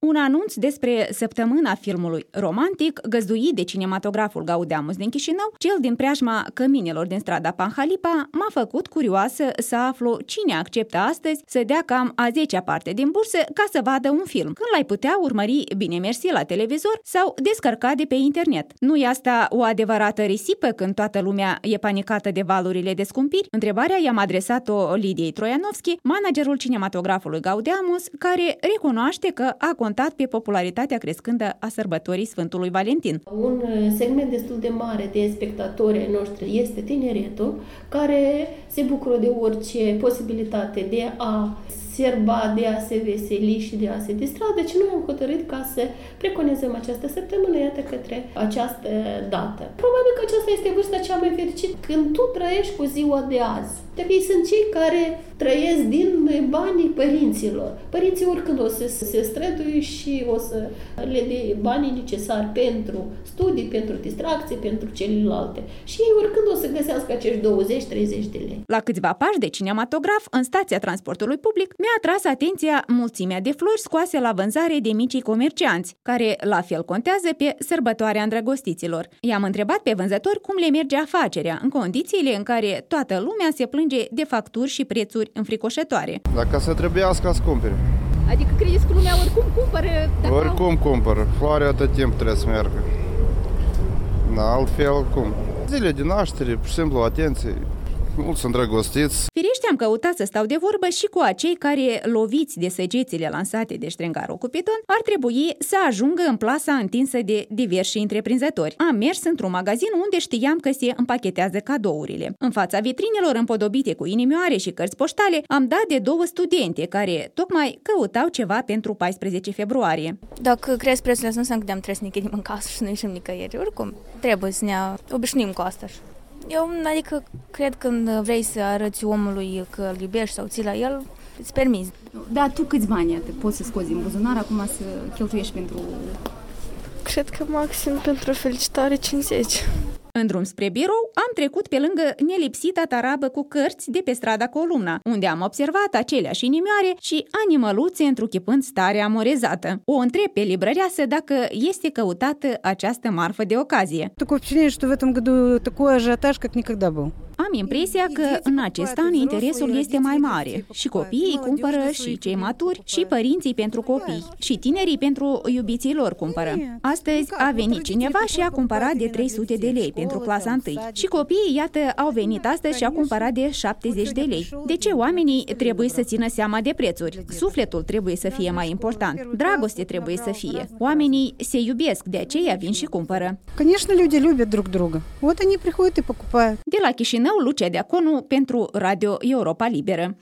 Un anunț despre săptămâna filmului romantic, găzduit de cinematograful Gaudeamus din Chișinău, cel din preajma căminelor din strada Panhalipa, m-a făcut curioasă să aflu cine acceptă astăzi să dea cam a 10-a parte din bursă ca să vadă un film, când l-ai putea urmări bine mersi la televizor sau descărca de pe internet. Nu e asta o adevărată risipă când toată lumea e panicată de valurile de scumpiri? Întrebarea i-am adresat-o Lidiei Troianovski, managerul cinematografului Gaudeamus, care recunoaște că a contat pe popularitatea crescândă a sărbătorii Sfântului Valentin. Un segment destul de mare de spectatori ai noștri este tineretul, care se bucură de orice posibilitate de a serba, de a se veseli și de a se distra. Deci noi am hotărât ca să preconizăm această săptămână, iată, către această dată. Probabil că aceasta este vârsta cea mai fericită, când tu trăiești cu ziua de azi. Deci ei sunt cei care trăiesc din banii părinților. Părinții oricând o să se străduie și o să le dea banii necesari pentru studii, pentru distracție, pentru celelalte. Și ei oricând o să găsească acești 20-30 de lei. La câțiva pași de cinematograf, în stația transportului public, mi-a atras atenția mulțimea de flori scoase la vânzare de micii comercianți, care la fel contează pe sărbătoarea îndrăgostiților. I-am întrebat pe vânzători cum le merge afacerea, în condițiile în care toată lumea se plânge de facturi și prețuri înfricoșătoare. Dacă să trebuiască să cumpere. Adică credeți că lumea oricum cumpără? Oricum cumpără. Floarea atât timp trebuie să meargă. Altfel cum? Zile de naștere, pur și simplu, atenție. Mulți îndrăgostiți. Firește am căutat să stau de vorbă și cu acei care, loviți de săgețile lansate de ștrengarul Cupidon, ar trebui să ajungă în plasa întinsă de diversi întreprinzători. Am mers într-un magazin unde știam că se împachetează cadourile. În fața vitrinelor împodobite cu inimioare și cărți poștale, am dat de 2 studente care tocmai căutau ceva pentru 14 februarie. Dacă crezi prețurile, nu înseamnă că trebuie să ne chidim în casă și să nu ieșim nicăieri. Oricum, trebuie să ne obișnuim cu asta. Eu, adică, cred că când vrei să arăți omului că îl iubești sau ții la el, îți permiți. Dar tu câți bani poți să scoți din buzunar acum să cheltuiești pentru... Cred că maxim pentru felicitare 50. În drum spre birou, am trecut pe lângă nelipsita tarabă cu cărți de pe strada Columna, unde am observat aceleași inimioare și animăluțe întruchipând starea amorezată. O întreb pe librăreasă dacă este căutată această marfă de ocazie. Такое впечатление, что в этом году такой ажиотаж, как никогда был. Am impresia că în acest an interesul este mai mare. Și copiii cumpără, și cei maturi, și părinții pentru copii, și tinerii pentru iubiții lor cumpără. Astăzi a venit cineva și a cumpărat de 300 de lei pentru clasa 1. Și copiii, iată, au venit astăzi și au cumpărat de 70 de lei. De ce oamenii trebuie să țină seama de prețuri? Sufletul trebuie să fie mai important. Dragoste trebuie să fie. Oamenii se iubesc, de aceea vin și cumpără. Конечно, люди любят друг друга. Вот они приходят и покупают. De la Chișinău, Lucia Deaconu pentru Radio Europa Liberă.